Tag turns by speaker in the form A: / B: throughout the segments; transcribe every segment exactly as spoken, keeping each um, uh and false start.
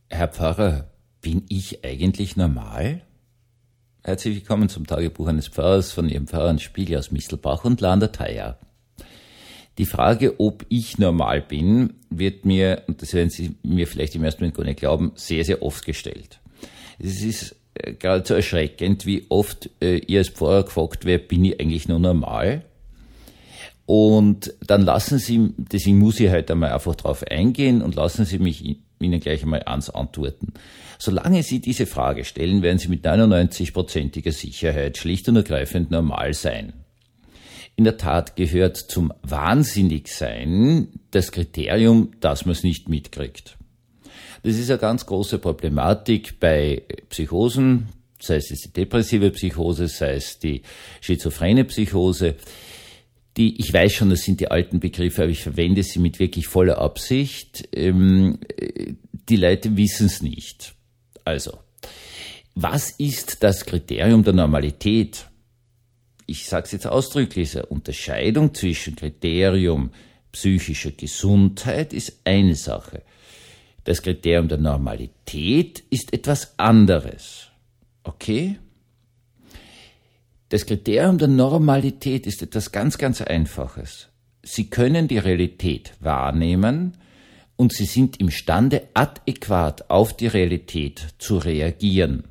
A: Herr Pfarrer, bin ich eigentlich normal? Herzlich willkommen zum Tagebuch eines Pfarrers von Ihrem Pfarrer Spiegel aus Mistelbach und Landerthaya. Die Frage, ob ich normal bin, wird mir, und das werden Sie mir vielleicht im ersten Moment gar nicht glauben, sehr, sehr oft gestellt. Es ist geradezu erschreckend, wie oft äh, ihr als Pfarrer gefragt werdet, bin ich eigentlich nur normal? Und dann lassen Sie, deswegen muss ich heute einmal einfach drauf eingehen und lassen Sie mich Ihnen gleich einmal ans antworten. Solange Sie diese Frage stellen, werden Sie mit neunundneunzig-prozentiger Sicherheit schlicht und ergreifend normal sein. In der Tat gehört zum Wahnsinnigsein das Kriterium, dass man es nicht mitkriegt. Das ist eine ganz große Problematik bei Psychosen, sei es die depressive Psychose, sei es die schizophrene Psychose. Die, ich weiß schon, das sind die alten Begriffe, aber ich verwende sie mit wirklich voller Absicht. Ähm, die Leute wissen es nicht. Also, was ist das Kriterium der Normalität? Ich sage es jetzt ausdrücklich, eine Unterscheidung zwischen Kriterium psychischer Gesundheit ist eine Sache. Das Kriterium der Normalität ist etwas anderes. Okay? Das Kriterium der Normalität ist etwas ganz, ganz Einfaches. Sie können die Realität wahrnehmen und Sie sind imstande, adäquat auf die Realität zu reagieren.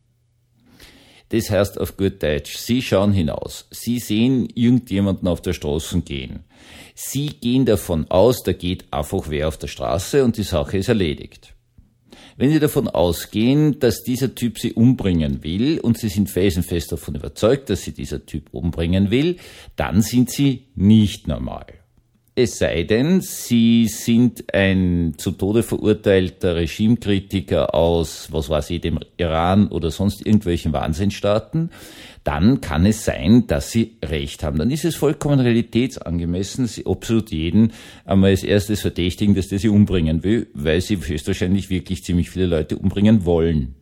A: Das heißt auf gut Deutsch, Sie schauen hinaus, Sie sehen irgendjemanden auf der Straße gehen. Sie gehen davon aus, da geht einfach wer auf der Straße und die Sache ist erledigt. Wenn Sie davon ausgehen, dass dieser Typ Sie umbringen will und Sie sind felsenfest davon überzeugt, dass Sie dieser Typ umbringen will, dann sind Sie nicht normal. Es sei denn, Sie sind ein zu Tode verurteilter Regimekritiker aus, was weiß ich, dem Iran oder sonst irgendwelchen Wahnsinnstaaten, dann kann es sein, dass Sie Recht haben. Dann ist es vollkommen realitätsangemessen, Sie absolut jeden einmal als erstes verdächtigen, dass der Sie umbringen will, weil Sie höchstwahrscheinlich wirklich ziemlich viele Leute umbringen wollen.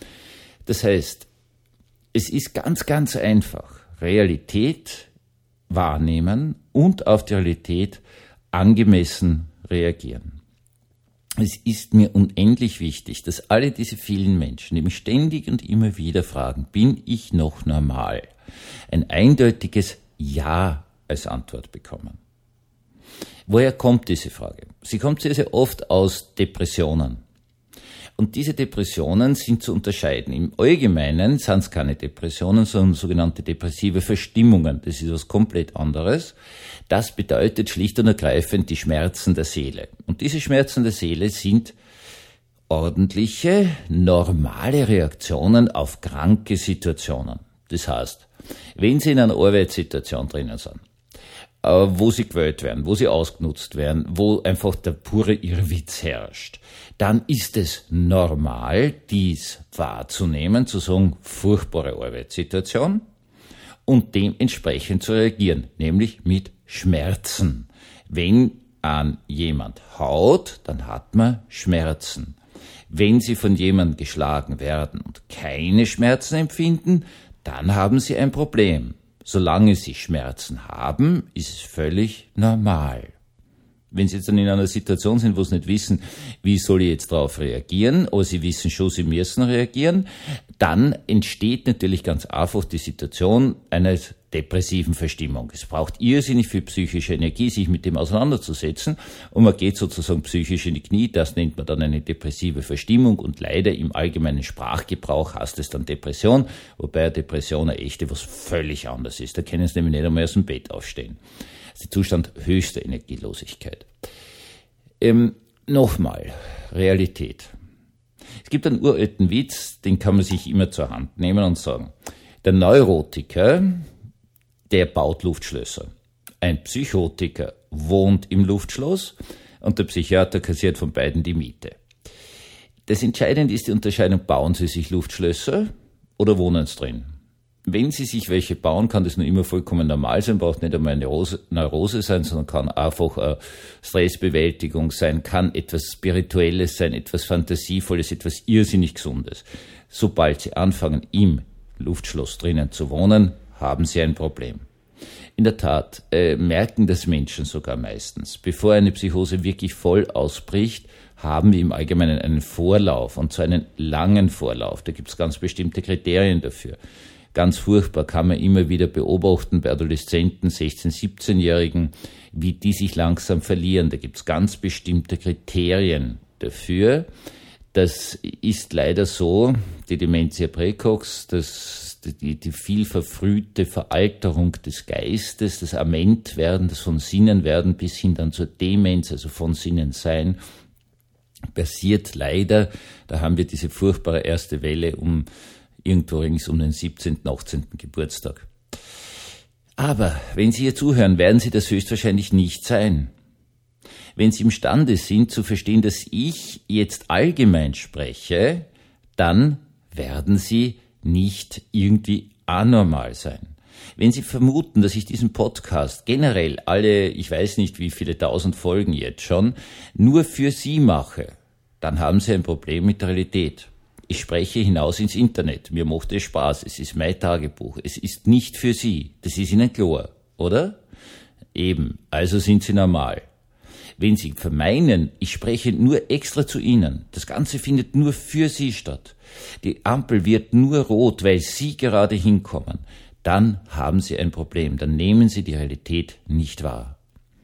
A: Das heißt, es ist ganz, ganz einfach. Realität wahrnehmen und auf die Realität angemessen reagieren. Es ist mir unendlich wichtig, dass alle diese vielen Menschen, die mich ständig und immer wieder fragen, bin ich noch normal, ein eindeutiges Ja als Antwort bekommen. Woher kommt diese Frage? Sie kommt sehr, sehr oft aus Depressionen. Und diese Depressionen sind zu unterscheiden. Im Allgemeinen sind es keine Depressionen, sondern sogenannte depressive Verstimmungen. Das ist was komplett anderes. Das bedeutet schlicht und ergreifend die Schmerzen der Seele. Und diese Schmerzen der Seele sind ordentliche, normale Reaktionen auf kranke Situationen. Das heißt, wenn Sie in einer Arbeitssituation drinnen sind, wo Sie gewählt werden, wo Sie ausgenutzt werden, wo einfach der pure Irrwitz herrscht, dann ist es normal, dies wahrzunehmen, zu sagen, furchtbare Arbeitssituation und dementsprechend zu reagieren, nämlich mit Schmerzen. Wenn an jemand haut, dann hat man Schmerzen. Wenn Sie von jemandem geschlagen werden und keine Schmerzen empfinden, dann haben Sie ein Problem. Solange Sie Schmerzen haben, ist es völlig normal. Wenn Sie jetzt dann in einer Situation sind, wo Sie nicht wissen, wie soll ich jetzt darauf reagieren, aber Sie wissen schon, Sie müssen reagieren, dann entsteht natürlich ganz einfach die Situation einer depressiven Verstimmung. Es braucht irrsinnig viel psychische Energie, sich mit dem auseinanderzusetzen und man geht sozusagen psychisch in die Knie. Das nennt man dann eine depressive Verstimmung und leider im allgemeinen Sprachgebrauch heißt es dann Depression, wobei eine Depression eine echte was völlig anderes ist. Da können Sie nämlich nicht einmal aus dem Bett aufstehen. Das ist der Zustand höchster Energielosigkeit. Ähm, nochmal, Realität. Es gibt einen uralten Witz, den kann man sich immer zur Hand nehmen und sagen, der Neurotiker, der baut Luftschlösser. Ein Psychotiker wohnt im Luftschloss und der Psychiater kassiert von beiden die Miete. Das Entscheidende ist die Unterscheidung, bauen Sie sich Luftschlösser oder wohnen Sie drin? Wenn Sie sich welche bauen, kann das nur immer vollkommen normal sein, braucht nicht einmal eine Neurose, Neurose sein, sondern kann einfach äh, Stressbewältigung sein, kann etwas Spirituelles sein, etwas Fantasievolles, etwas irrsinnig Gesundes. Sobald Sie anfangen, im Luftschloss drinnen zu wohnen, haben Sie ein Problem. In der Tat äh, merken das Menschen sogar meistens. Bevor eine Psychose wirklich voll ausbricht, haben wir im Allgemeinen einen Vorlauf, und zwar einen langen Vorlauf. Da gibt es ganz bestimmte Kriterien dafür. Ganz furchtbar kann man immer wieder beobachten bei Adoleszenten, sechzehn-, siebzehnjährigen, wie die sich langsam verlieren. Da gibt es ganz bestimmte Kriterien dafür. Das ist leider so, die Dementia praecox, das, die, die viel verfrühte Veralterung des Geistes, das Amentwerden, das von Sinnen werden bis hin dann zur Demenz, also von Sinnen sein, passiert leider. Da haben wir diese furchtbare erste Welle um irgendwo rings um den siebzehnten, achtzehnten Geburtstag. Aber wenn Sie hier zuhören, werden Sie das höchstwahrscheinlich nicht sein. Wenn Sie imstande sind zu verstehen, dass ich jetzt allgemein spreche, dann werden Sie nicht irgendwie anormal sein. Wenn Sie vermuten, dass ich diesen Podcast generell alle, ich weiß nicht wie viele tausend Folgen jetzt schon, nur für Sie mache, dann haben Sie ein Problem mit der Realität. Ich spreche hinaus ins Internet, mir macht es Spaß, es ist mein Tagebuch, es ist nicht für Sie, das ist Ihnen klar, oder? Eben, also sind Sie normal. Wenn Sie vermeinen, ich spreche nur extra zu Ihnen, das Ganze findet nur für Sie statt, die Ampel wird nur rot, weil Sie gerade hinkommen, dann haben Sie ein Problem, dann nehmen Sie die Realität nicht wahr.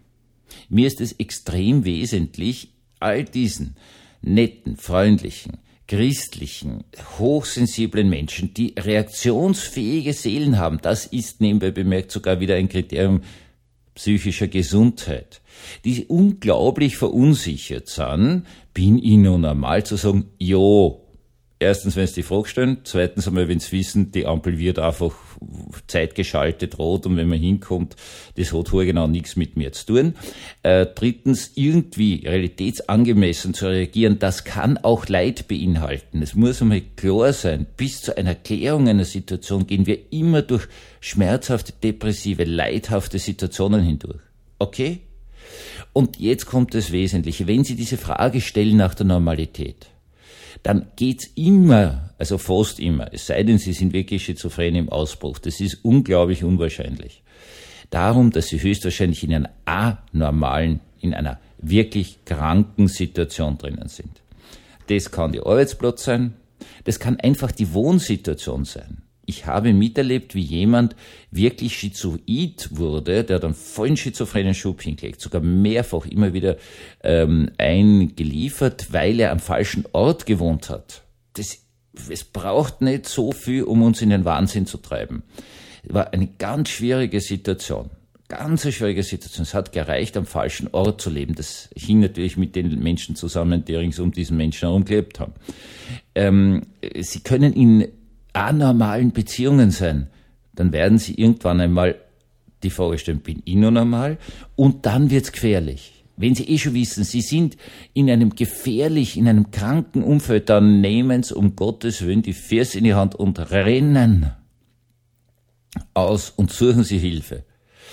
A: Mir ist es extrem wesentlich, all diesen netten, freundlichen, christlichen, hochsensiblen Menschen, die reaktionsfähige Seelen haben, das ist nebenbei bemerkt sogar wieder ein Kriterium psychischer Gesundheit, die unglaublich verunsichert sind, bin ich noch normal zu sagen, jo. Erstens, wenn sie die Frage stellen, zweitens einmal, wenn sie wissen, die Ampel wird einfach zeitgeschaltet rot und wenn man hinkommt, das hat genau nichts mit mir zu tun. Äh, drittens, irgendwie realitätsangemessen zu reagieren, das kann auch Leid beinhalten. Es muss einmal klar sein, bis zu einer Klärung einer Situation gehen wir immer durch schmerzhafte, depressive, leidhafte Situationen hindurch. Okay? Und jetzt kommt das Wesentliche. Wenn Sie diese Frage stellen nach der Normalität, dann geht's immer, also fast immer, es sei denn, Sie sind wirklich schizophren im Ausbruch, das ist unglaublich unwahrscheinlich, darum, dass Sie höchstwahrscheinlich in einer anormalen, in einer wirklich kranken Situation drinnen sind. Das kann der Arbeitsplatz sein, das kann einfach die Wohnsituation sein. Ich habe miterlebt, wie jemand wirklich schizoid wurde, der dann vollen schizophrenen Schub hingelegt, sogar mehrfach immer wieder ähm, eingeliefert, weil er am falschen Ort gewohnt hat. Das, es braucht nicht so viel, um uns in den Wahnsinn zu treiben. Es war eine ganz schwierige Situation. Ganz eine schwierige Situation. Es hat gereicht, am falschen Ort zu leben. Das hing natürlich mit den Menschen zusammen, die rings um diesen Menschen herum gelebt haben. Ähm, sie können in anormalen Beziehungen sein, dann werden Sie irgendwann einmal die Frage stellen, bin ich noch normal? Und dann wird's gefährlich. Wenn Sie eh schon wissen, Sie sind in einem gefährlich, in einem kranken Umfeld, dann nehmen Sie um Gottes Willen die Füße in die Hand und rennen aus und suchen Sie Hilfe.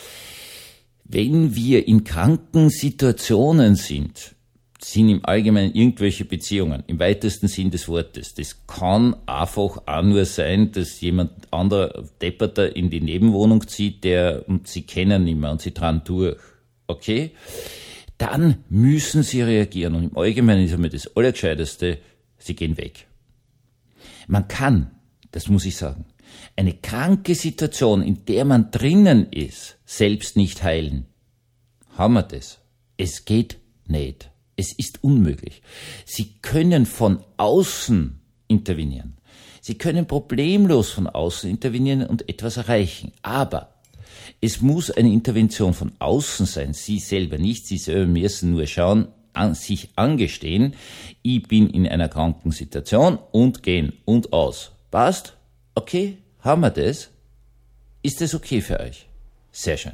A: Wenn wir in kranken Situationen sind, sind im Allgemeinen irgendwelche Beziehungen, im weitesten Sinn des Wortes. Das kann einfach auch nur sein, dass jemand anderer Depperter in die Nebenwohnung zieht, der, und sie kennen ihn mehr und sie dran durch. Okay? Dann müssen sie reagieren und im Allgemeinen ist einmal das Allergescheiteste, sie gehen weg. Man kann, das muss ich sagen, eine kranke Situation, in der man drinnen ist, selbst nicht heilen. Haben wir das? Es geht nicht. Es ist unmöglich. Sie können von außen intervenieren. Sie können problemlos von außen intervenieren und etwas erreichen. Aber es muss eine Intervention von außen sein. Sie selber nicht. Sie selber müssen nur schauen, an sich angestehen, ich bin in einer kranken Situation und gehen und aus. Passt? Okay? Haben wir das? Ist das okay für euch? Sehr schön.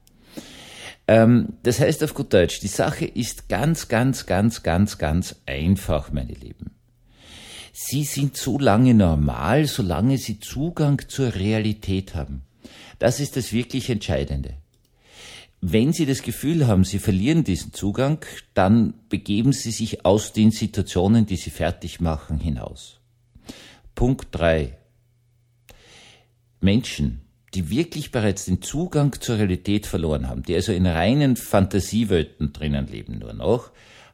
A: Das heißt auf gut Deutsch, die Sache ist ganz, ganz, ganz, ganz, ganz einfach, meine Lieben. Sie sind so lange normal, solange Sie Zugang zur Realität haben. Das ist das wirklich Entscheidende. Wenn Sie das Gefühl haben, Sie verlieren diesen Zugang, dann begeben Sie sich aus den Situationen, die Sie fertig machen, hinaus. Punkt drei. Menschen, die wirklich bereits den Zugang zur Realität verloren haben, die also in reinen Fantasiewelten drinnen leben nur noch,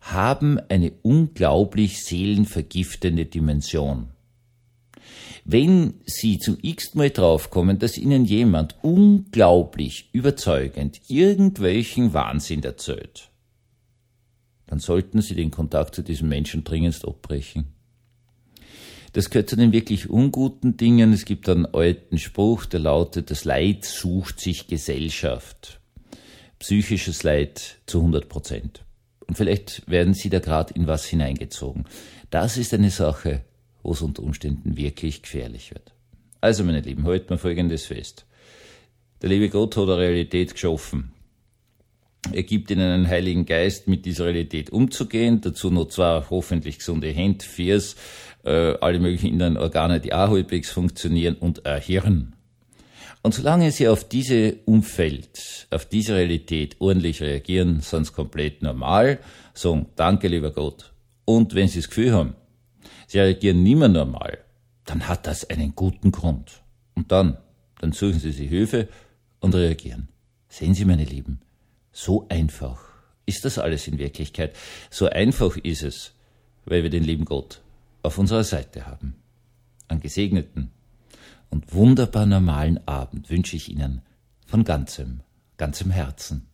A: haben eine unglaublich seelenvergiftende Dimension. Wenn Sie zum x-ten Mal draufkommen, dass Ihnen jemand unglaublich überzeugend irgendwelchen Wahnsinn erzählt, dann sollten Sie den Kontakt zu diesem Menschen dringendst abbrechen. Das gehört zu den wirklich unguten Dingen. Es gibt einen alten Spruch, der lautet, das Leid sucht sich Gesellschaft. Psychisches Leid zu hundert Prozent. Und vielleicht werden Sie da gerade in was hineingezogen. Das ist eine Sache, wo es unter Umständen wirklich gefährlich wird. Also, meine Lieben, halten wir Folgendes fest. Der liebe Gott hat eine Realität geschaffen. Er gibt Ihnen einen Heiligen Geist, mit dieser Realität umzugehen. Dazu noch zwei hoffentlich gesunde Hände, Fiers, äh, alle möglichen inneren Organe, die auch halbwegs funktionieren, und ein Hirn. Und solange Sie auf diese Umfeld, auf diese Realität ordentlich reagieren, sind Sie komplett normal, sagen, danke, lieber Gott. Und wenn Sie das Gefühl haben, Sie reagieren nicht mehr normal, dann hat das einen guten Grund. Und dann, dann suchen Sie sich Hilfe und reagieren. Sehen Sie, meine Lieben, so einfach ist das alles in Wirklichkeit. So einfach ist es, weil wir den lieben Gott auf unserer Seite haben. Einen gesegneten und wunderbar normalen Abend wünsche ich Ihnen von ganzem, ganzem Herzen.